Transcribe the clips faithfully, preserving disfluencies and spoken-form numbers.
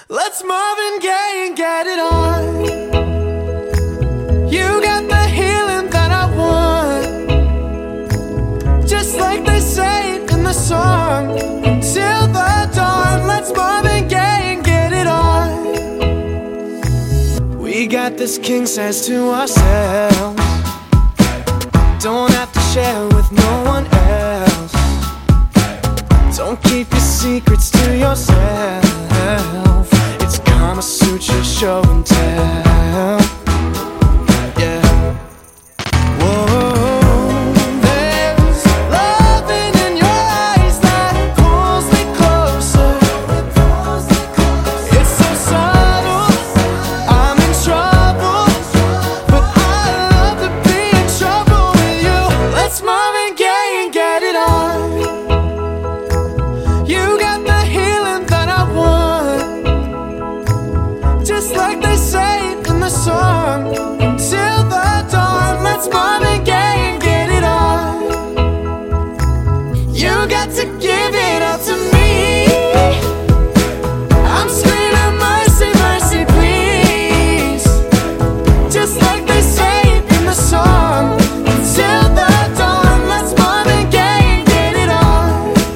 Let's Marvin Gaye and get it on. You got the healing that I want, just like they say it in the song. Until the dawn, let's Marvin Gaye and get it on. We got this king size to ourselves, don't have to share with no one else. Don't keep your secrets to yourself. It's Kama Sutra show and tell. Yeah. Whoa. There's loving in your eyes that pulls me closer. It's so subtle, I'm in trouble, but I love to be in trouble with you. Let's Marvin Gaye and get it on. You got the healing that I want, just like they say it in the song. Until the dawn, let's Marvin Gaye and get it on. You got to give it up to me. I'm screaming mercy, mercy, please, just like they say it in the song. Until the dawn, let's Marvin Gaye and get it on.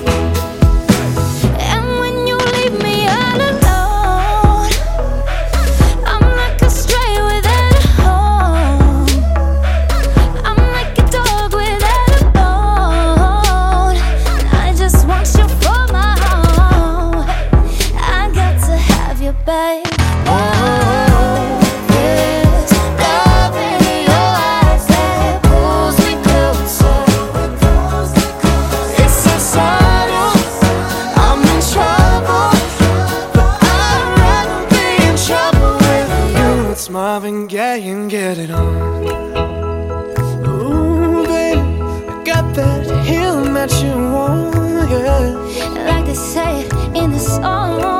And when you leave me all alone, I'm like a stray without a home. I'm like a dog without a bone. I just want you for my home. I got to have you, babe. Oh, there's love in your eyes that pulls me closer. It's so subtle, I'm in trouble, but I'd rather be in trouble with you. It's Marvin Gaye and get it on. Ooh, baby, I got that healing that you want, yeah. Like they say it in the song.